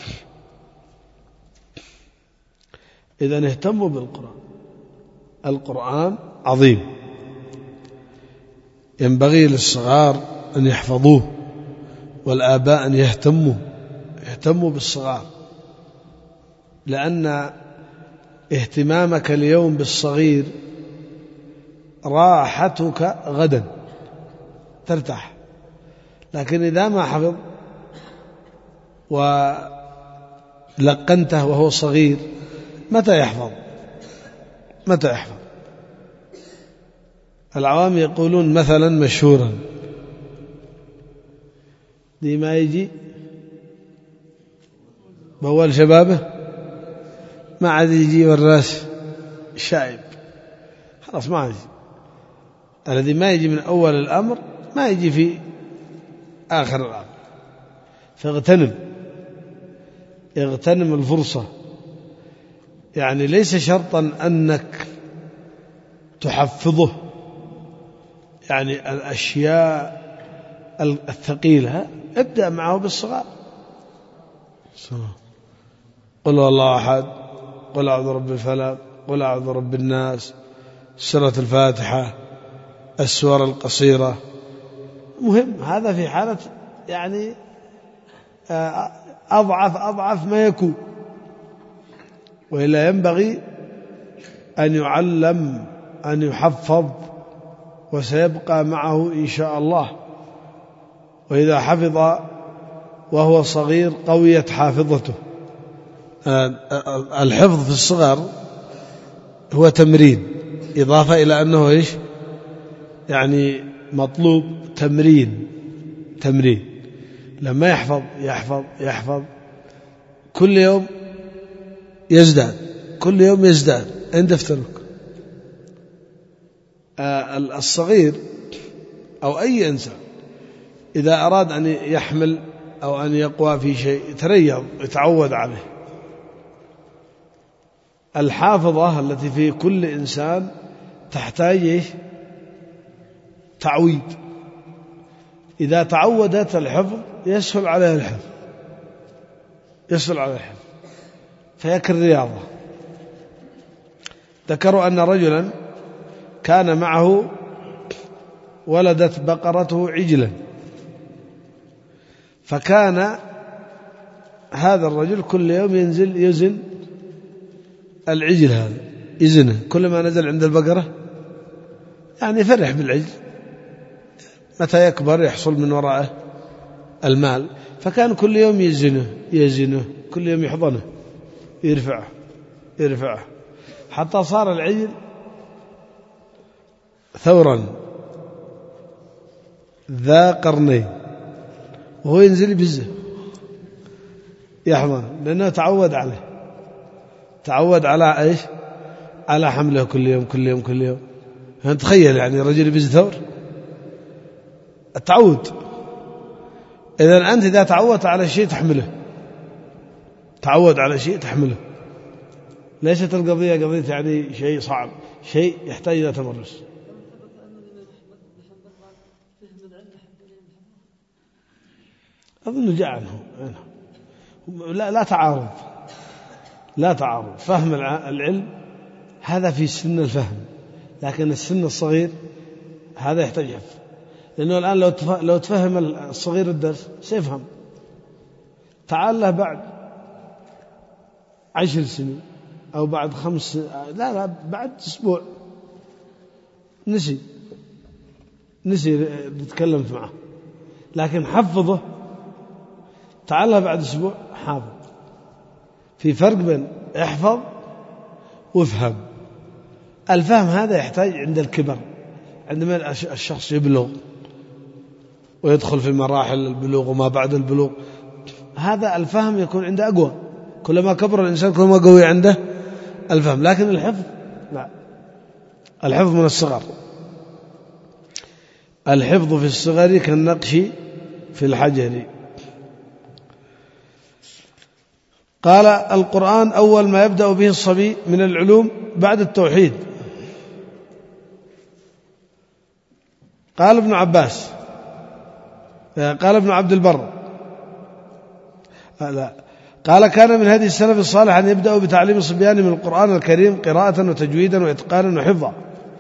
إذن اهتموا بالقرآن، القرآن عظيم، ينبغي للصغار أن يحفظوه، والآباء أن يهتموا يهتموا بالصغار، لأن اهتمامك اليوم بالصغير راحتك غدا، ترتاح. لكن إذا ما حفظ ولقنته وهو صغير متى يحفظ؟ متى يحفظ؟ العوام يقولون مثلا مشهورا دي ما يجي بأول شبابه ما عاد يجي والراس شايب، خلاص ما يجي. الذي ما يجي من أول الأمر ما يجي في آخر الأمر. فاغتنم اغتنم الفرصة. يعني ليس شرطا أنك تحفظه يعني الأشياء الثقيلة، ابدأ معه بالصغار. قل هو الله أحد، قل أعوذ برب الفلق، قل أعوذ برب الناس، سورة الفاتحة، السور القصيرة، مهم. هذا في حالة يعني أضعف أضعف ما يكون، وإلا ينبغي أن يعلم أن يحفظ، وسيبقى معه إن شاء الله. وإذا حفظ وهو صغير قويت حافظته. الحفظ في الصغر هو تمرين، إضافة إلى أنه إيش يعني مطلوب تمرين تمرين لما يحفظ يحفظ يحفظ كل يوم يزداد، كل يوم يزداد عند افترق. الصغير أو أي إنسان إذا أراد أن يحمل أو أن يقوى في شيء يتريض يتعود عليه. الحافظة التي في كل إنسان تحتاج تعويد، إذا تعودت الحفظ يسهل عليها الحفظ يسهل عليها الحفظ فيكر رياضة. ذكروا أن رجلا كان معه ولدت بقرته عجلا، فكان هذا الرجل كل يوم ينزل يزن العجل هذا، يزنه كل ما نزل عند البقرة يعني فرح بالعجل، متى يكبر يحصل من وراءه المال، فكان كل يوم يزنه يزنه كل يوم يحضنه يرفعه يرفعه حتى صار العجل ثورا ذا قرنين، وهو ينزل بزه يحضن لأنه تعود عليه، تعود على إيش على حمله كل يوم كل يوم كل يوم. تخيل يعني رجل يبز ثور، التعود. إذن أنت إذا تعودت على شيء تحمله، تعود على شيء تحمله، ليست القضية قضية يعني شيء صعب، شيء يحتاج إلى تمرس. أظن جاء عنه لا, لا تعارض لا تعارض فهم العلم هذا في سن الفهم، لكن السن الصغير هذا يحتاج حفظ، لأنه الآن لو لو تفهم الصغير الدرس سيفهم. تعال له بعد عشر سنين أو بعد خمس لا لا بعد أسبوع نسي نسي تكلمت معه، لكن حفظه تعال له بعد أسبوع حافظ. في فرق بين احفظ وافهم. الفهم هذا يحتاج عند الكبر، عندما الشخص يبلغ ويدخل في مراحل البلوغ وما بعد البلوغ، هذا الفهم يكون عنده أقوى، كلما كبر الإنسان كلما قوي عنده الفهم. لكن الحفظ لا، الحفظ من الصغر. الحفظ في الصغر كالنقش في الحجر. قال القرآن أول ما يبدأ به الصبي من العلوم بعد التوحيد. قال ابن عباس قال ابن عبد البر لا قال كان من هدي السلف الصالح أن يبدأوا بتعليم الصبيان من القرآن الكريم قراءة وتجويدا وإتقانا وحفظا،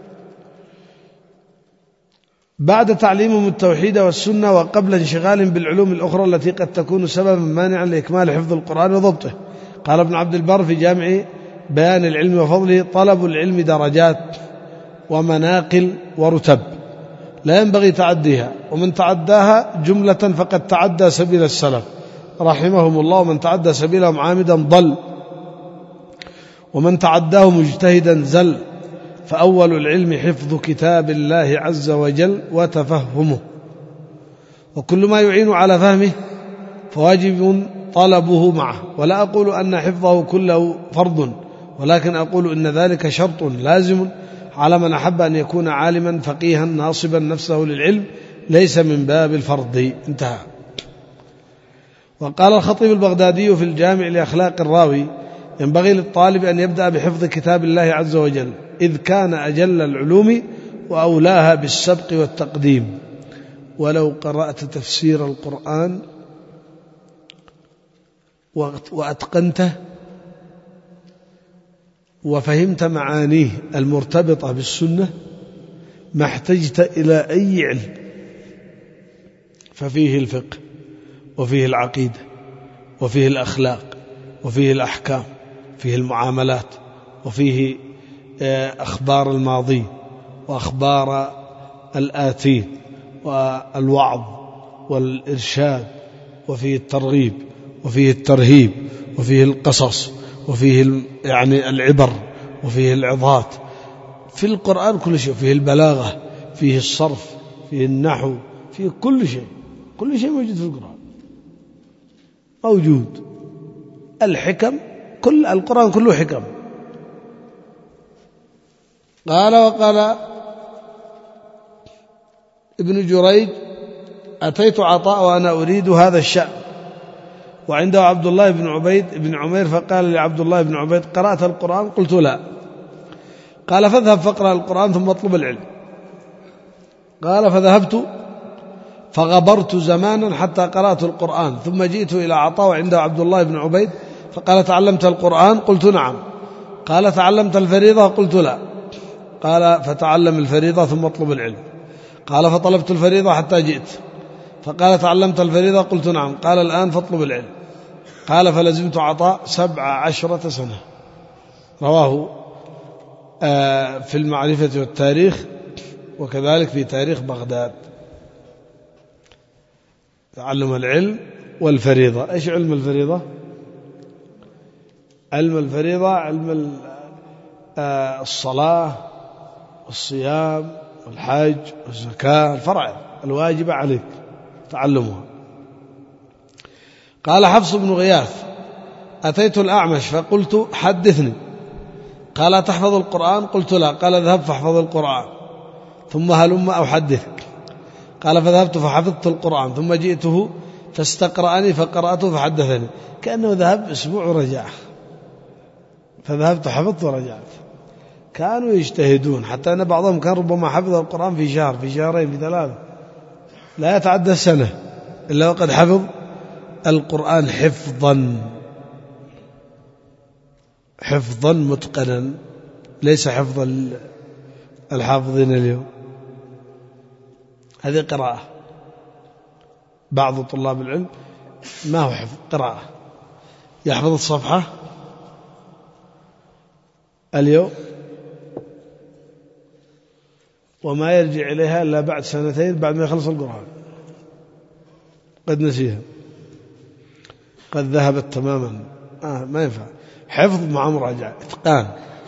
بعد تعليمهم التوحيد والسنة وقبل انشغال بالعلوم الأخرى التي قد تكون سببا مانعا لإكمال حفظ القرآن وضبطه. قال ابن عبد البر في جامع بيان العلم وفضله: طلب العلم درجات ومناقل ورتب لا ينبغي تعديها، ومن تعداها جملة فقد تعدى سبيل السلف رحمهم الله، ومن تعدى سبيلهم عامدا ضل، ومن تعداه مجتهدا زل. فأول العلم حفظ كتاب الله عز وجل وتفهمه، وكل ما يعين على فهمه فواجب طلبه معه. ولا أقول أن حفظه كله فرض، ولكن أقول إن ذلك شرط لازم على من أحب أن يكون عالما فقيها ناصبا نفسه للعلم، ليس من باب الفرض. انتهى. وقال الخطيب البغدادي في الجامع لأخلاق الراوي: ينبغي للطالب أن يبدأ بحفظ كتاب الله عز وجل، إذ كان أجل العلوم وأولاها بالسبق والتقديم. ولو قرأت تفسير القرآن وأتقنته وفهمت معانيه المرتبطة بالسنة ما احتجت إلى أي علم، ففيه الفقه وفيه العقيدة وفيه الأخلاق وفيه الأحكام، فيه المعاملات، وفيه أخبار الماضي وأخبار الآتين والوعظ والإرشاد وفيه الترغيب وفيه الترهيب وفيه القصص وفيه يعني العبر وفيه العظات. في القرآن كل شيء، فيه البلاغة، فيه الصرف، فيه النحو، فيه كل شيء، كل شيء موجود في القرآن موجود. الحكم، كل القرآن كله حكم. قال وقال ابن جريج أتيت عطاء وأنا أريد هذا الشأن وعنده عبد الله بن عبيد بن عمير، فقال لعبد الله بن عبيد قرأت القرآن؟ قلت لا. قال فاذهب فاقرأ القرآن ثم اطلب العلم. قال فذهبت فغبرت زمانا حتى قرأت القرآن، ثم جئت إلى عطاء وعنده عبد الله بن عبيد، فقال تعلمت القرآن؟ قلت نعم. قال تعلمت الفريضة؟ قلت لا. قال فتعلم الفريضة ثم اطلب العلم. قال فطلبت الفريضة حتى جئت، فقال تعلمت الفريضة؟ قلت نعم. قال الآن فاطلب العلم. قال فلزمت عطاء سبع عشرة سنة. رواه في المعرفة والتاريخ، وكذلك في تاريخ بغداد. تعلم العلم والفريضة. إيش علم الفريضة؟ علم الفريضة علم الصلاة والصيام والحج والزكاة، الفرائض الواجبة عليك تعلمها. قال حفص بن غياث أتيت الأعمش فقلت حدثني. قال تحفظ القرآن؟ قلت لا. قال اذهب فاحفظ القرآن ثم هلم أحدثك. قال فذهبت فحفظت القرآن، ثم جئته فاستقرأني فقرأته فحدثني. كأنه ذهب أسبوع ورجع، فذهبت حفظت ورجعت. كانوا يجتهدون، حتى أن بعضهم كان ربما حفظ القرآن في شهر، في شهرين، في ثلاثة، لا يتعدى السنة إلا وقد حفظ القرآن حفظا حفظا متقنا، ليس حفظ الحافظين اليوم. هذه قراءة. بعض طلاب العلم ما هو حفظ، قراءة، يحفظ الصفحة اليوم وما يرجع إليها إلا بعد سنتين، بعد ما يخلص القرآن قد نسيها، قد ذهبت تماما. آه ما ينفع. حفظ مع مراجعة، إتقان.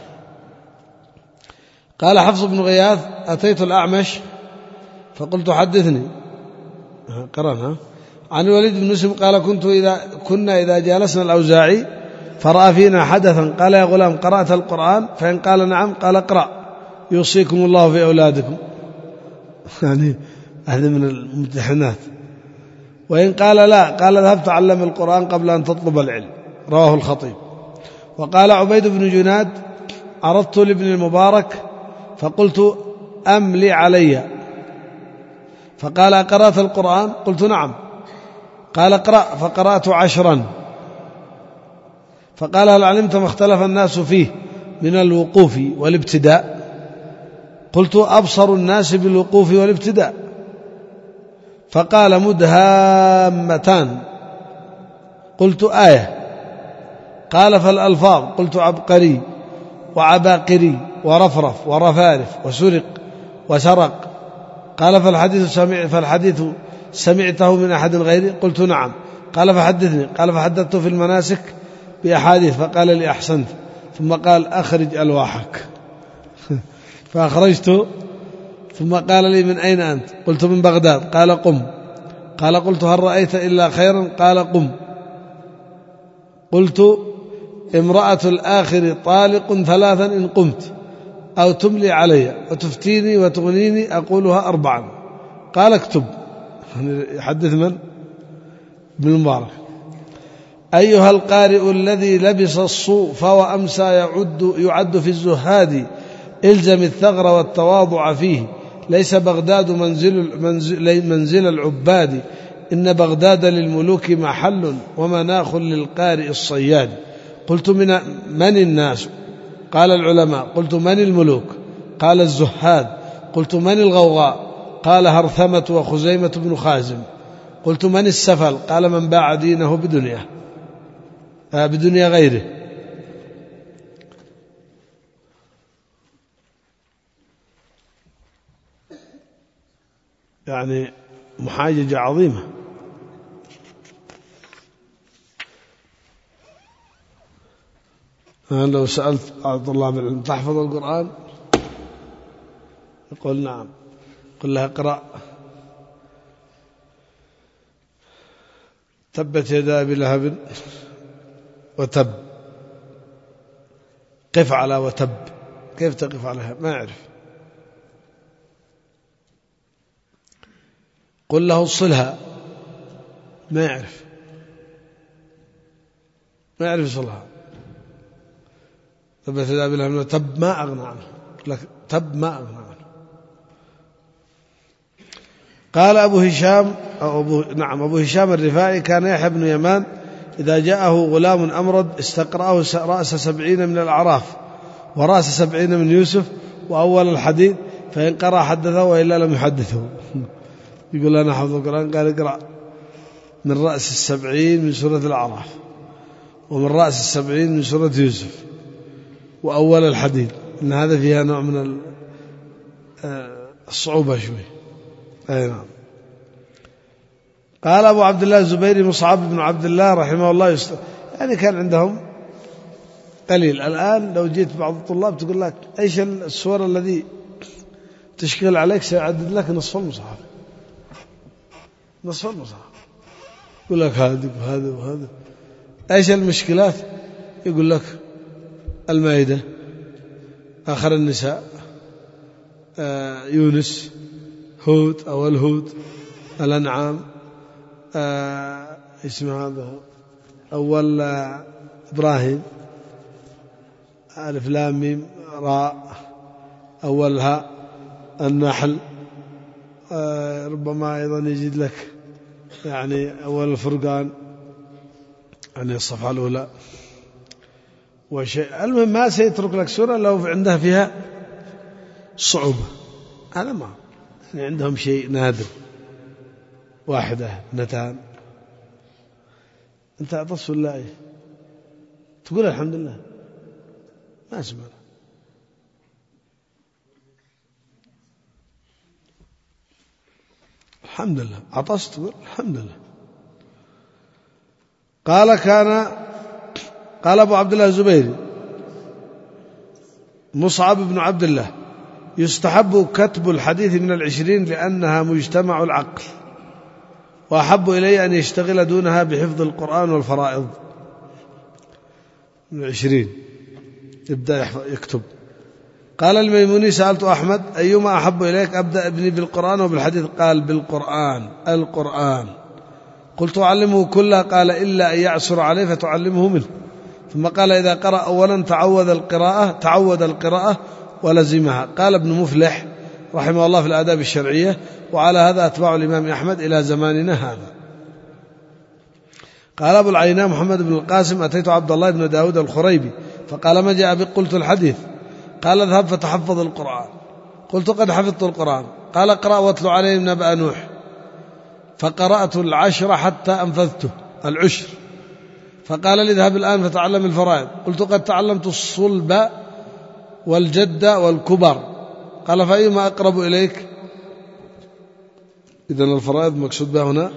قال حفص بن غياث أتيت الأعمش فقلت حدثني. قرأنا عن الوليد بن مسلم قال كنت إذا كنا إذا جالسنا الأوزاعي فرأى فينا حدثا قال يا غلام قرأت القرآن؟ فإن قال نعم قال اقرأ يوصيكم الله في أولادكم. يعني هذا من الممتحنات. وإن قال لا قال اذهب تعلم القرآن قبل أن تطلب العلم. رواه الخطيب. وقال عبيد بن جناد عرضت لابن المبارك فقلت أملي علي، فقال قرأت القرآن؟ قلت نعم. قال اقرأ، فقرأت عشرا. فقال هل علمت ما اختلف الناس فيه من الوقوف والابتداء؟ قلت أبصر الناس بالوقوف والابتداء. فقال مدهامتان. قلت آية. قال فالألفاظ؟ قلت عبقري وعباقري ورفرف ورفارف وسرق وسرق. قال فالحديث, سمع فالحديث سمعته من أحد غيري؟ قلت نعم. قال فحدثني. قال فحدثت في المناسك بأحاديث، فقال لي أحسنت، ثم قال أخرج ألواحك. فأخرجت، ثم قال لي من أين أنت؟ قلت من بغداد. قال قم. قال قلت هل رأيت إلا خيرا؟ قال قم. قلت امرأة الآخر طالق ثلاثا إن قمت، أو تملي علي وتفتيني وتغنيني أقولها أربعا. قال اكتب. يحدث من؟ ابن المبارك. أيها القارئ الذي لبس الصوف وأمسى يعد, يعد في الزهاد إلزم الثغر والتواضع فيه، ليس بغداد منزل, منزل, منزل العباد، إن بغداد للملوك محل ومناخ للقارئ الصياد. قلت من, من الناس؟ قال العلماء. قلت من الملوك؟ قال الزهاد. قلت من الغوغاء؟ قال هرثمة وخزيمة بن خازم. قلت من السفل؟ قال من باع دينه بدنيا آه بدنيا غيره. يعني محاججة عظيمة. لو سألت طلاب العلم تحفظ القرآن يقول نعم، قل له اقرأ تبت يدا أبي لهب وتب، قف على وتب، كيف تقف عليها؟ ما يعرف. قل له صلها، ما يعرف، ما يعرف يصلها. تبت يدا أبي لهب وتب ما أغنى عنه، لك تب ما أغنى عنه. قال أبو هشام أو أبو نعم أبو هشام الرفاعي كان يحيى بن يمان إذا جاءه غلام أمرد استقرأه رأس سبعين من الأعراف ورأس سبعين من يوسف وأول الحديث، فإن قرأ حدثه وإلا لم يحدثه. يقول أنا حفظ القرآن، قال اقرأ من رأس السبعين من سورة الأعراف ومن رأس السبعين من سورة يوسف وأول الحديث، إن هذا فيها نوع من الصعوبة شوي. أي نعم. قال أبو عبد الله الزبيري مصعب بن عبد الله رحمه الله يست... يعني كان عندهم قليل. الآن لو جيت بعض الطلاب تقول لك أيش السور الذي تشكل عليك، سيعدد لك نصف المصحف، نصف المصحف، يقول لك هذا وهذا وهذا. أيش المشكلات؟ يقول لك المائدة، آخر النساء، آه يونس، هود أو الهود، الأنعام، آه اسمه هذا أول آه إبراهيم، ألف لام ميم راء أولها، النحل، آه ربما أيضا يجد لك يعني أول الفرقان، يعني الصفحة الأولى وشيء. المهم ما سيترك لك سورة لو عنده فيها صعوبة، هذا ما يعني عندهم شيء نادر، واحدة اثنتان. أنت أعطس ولا إيه؟ تقول الحمد لله، ما اسمع الحمد لله، عطست تقول الحمد لله. قال كان قال أبو عبد الله الزبيري مصعب بن عبد الله يستحب كتب الحديث من العشرين لأنها مجتمع العقل، وأحب إلي أن يشتغل دونها بحفظ القرآن والفرائض. من العشرين يبدأ يكتب. قال الميموني سألت أحمد أيما أحب إليك أبدأ ابني بالقرآن وبالحديث؟ قال بالقرآن. القرآن. قلت أعلمه كله؟ قال إلا أن يعسر عليه فتعلمه منه. ثم قال إذا قرأ أولا تعود القراءة تعود القراءة ولزمها. قال ابن مفلح رحمه الله في الآداب الشرعية وعلى هذا أتباع الإمام أحمد إلى زماننا هذا. قال أبو العيناء محمد بن القاسم أتيت عبد الله بن داود الخريبي فقال ما جاء بك؟ قلت الحديث. قال اذهب فتحفظ القرآن. قلت قد حفظت القرآن. قال اقرأ واتل عليهم نبأ نوح. فقرأت العشر حتى أنفذته العشر. فقال لي اذهب الآن فتعلم الفرائض. قلت قد تعلمت الصلب والجد والكبر. قال فأيما أقرب إليك؟ إذن الفرائض مقصود بها هنا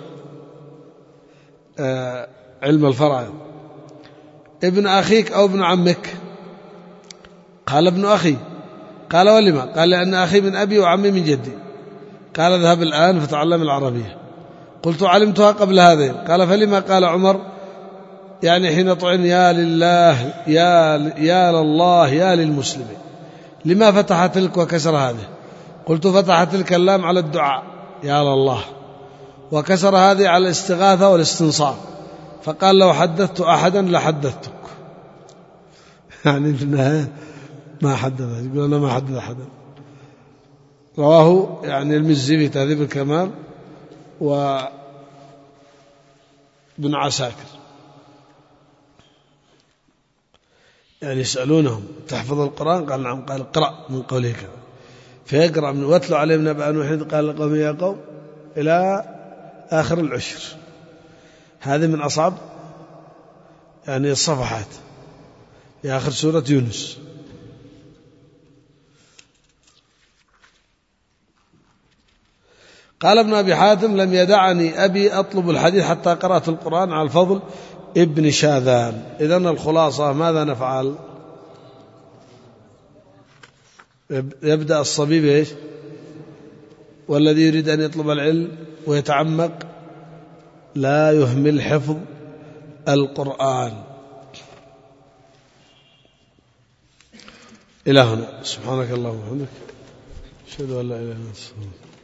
آه علم الفرائض. ابن أخيك أو ابن عمك؟ قال ابن أخي. قال ولما؟ قال لأن أخي من أبي وعمي من جدي. قال اذهب الآن فتعلم العربية. قلت علمتها قبل هذين. قال فلما؟ قال عمر يعني حين طعن يا لله يا, يا لله يا للمسلمين لما فتح تلك وكسر هذه؟ قلت فتح تلك اللام على الدعاء يا لله، وكسر هذه على الاستغاثة والاستنصار. فقال لو حدثت أحدا لحدثتك. يعني في النهاية ما حدث، يقول أنا ما حدث أحدا. رواه يعني المزي في تهذيب الكمال وابن عساكر. يعني يسألونهم تحفظ القرآن؟ قال نعم. قال اقرأ من قوله كذا. فيقرأ من واتلو عليهم نبأ نوح قال لقوم يا قوم إلى آخر العشر. هذه من أصعب يعني الصفحات في آخر سورة يونس. قال ابن أبي حاتم لم يدعني أبي أطلب الحديث حتى قرأت القرآن على الفضل ابن شاذان. إذن الخلاصة ماذا نفعل؟ يبدأ الصبي بإيش؟ والذي يريد أن يطلب العلم ويتعمق لا يهمل حفظ القرآن. إلى هنا، سبحانك اللهم وبحمدك، أشهد أن لا إله إلا أنت.